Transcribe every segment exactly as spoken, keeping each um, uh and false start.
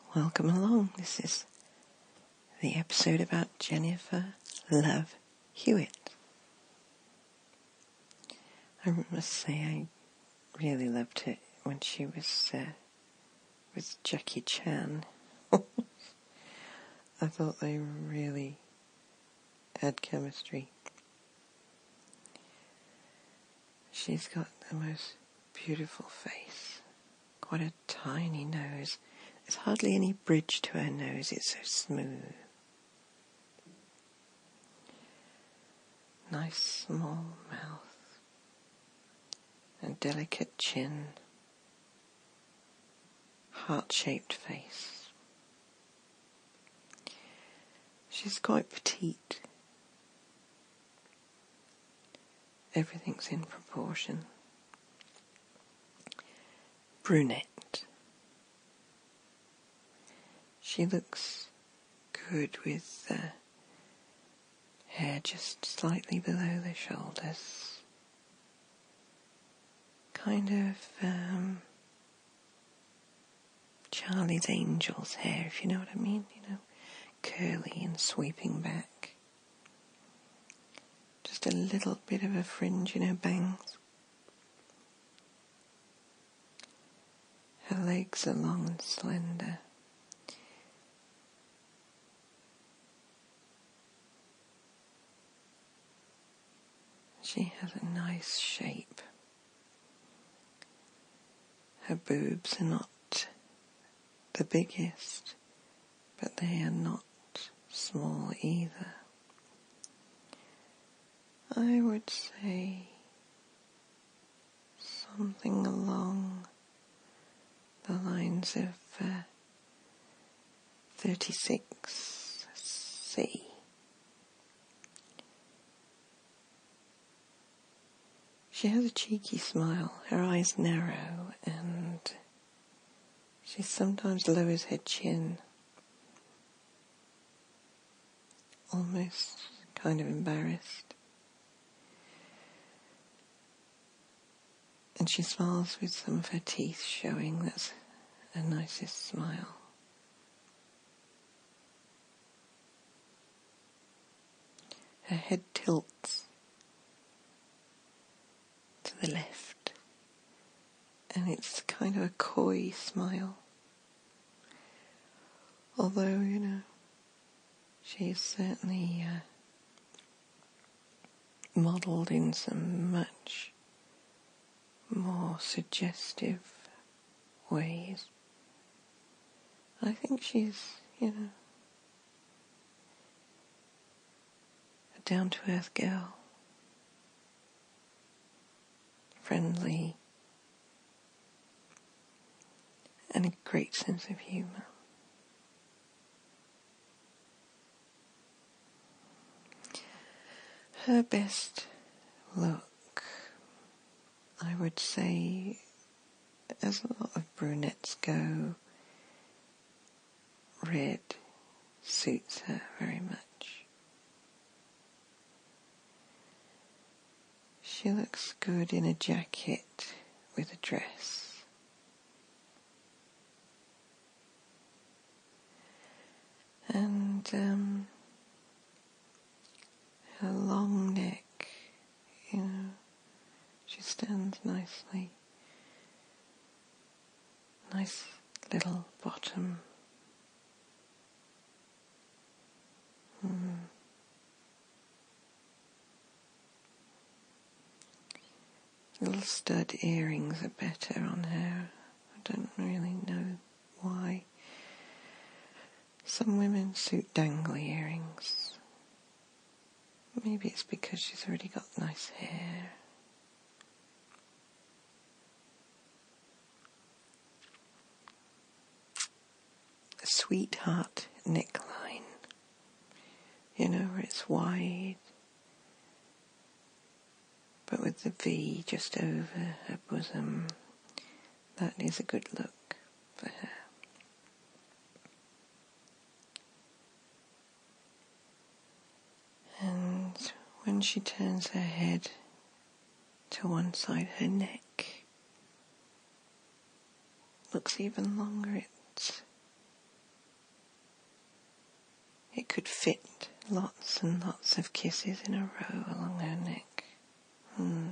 Welcome along. This is the episode about Jennifer Love Hewitt. I must say I really loved it when she was uh, with Jackie Chan. I thought they really had chemistry. She's got the most beautiful face, quite a tiny nose. There's hardly any bridge to her nose, it's so smooth. Nice small mouth and delicate chin, heart-shaped face. She's quite petite. Everything's in proportion. Brunette. She looks good with the uh, hair just slightly below the shoulders. Kind of um, Charlie's Angels hair, if you know what I mean, you know, curly and sweeping back. Just a little bit of a fringe in her bangs. Her legs are long and slender. She has a nice shape. Her boobs are not the biggest, but they are not small either. I would say something along the lines of uh, thirty-six C. She has a cheeky smile, her eyes narrow, and she sometimes lowers her chin, almost kind of embarrassed. And she smiles with some of her teeth showing. That's her nicest smile. Her head tilts to the left, and it's kind of a coy smile. Although, you know, she is certainly uh, modelled in some much more suggestive ways. I think she's, you know, a down-to-earth girl. Friendly, and a great sense of humour. Her best look, I would say, as a lot of brunettes go, red suits her very much. She looks good in a jacket with a dress. And um, her long neck, you know, she stands nicely. Nice little bottom. Hmm. Little stud earrings are better on her. I don't really know why. Some women suit dangly earrings. Maybe it's because she's already got nice hair. A sweetheart neckline. You know, where it's wide, but with the V just over her bosom. That is a good look for her. And when she turns her head to one side, her neck looks even longer. It's could fit lots and lots of kisses in a row along her neck. Hmm.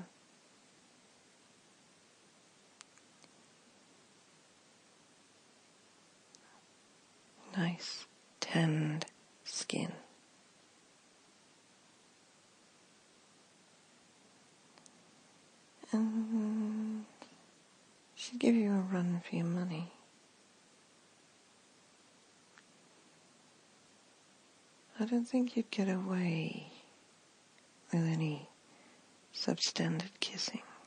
Nice tanned skin. And she'd give you a run for your money. I don't think you'd get away with any substandard kissing.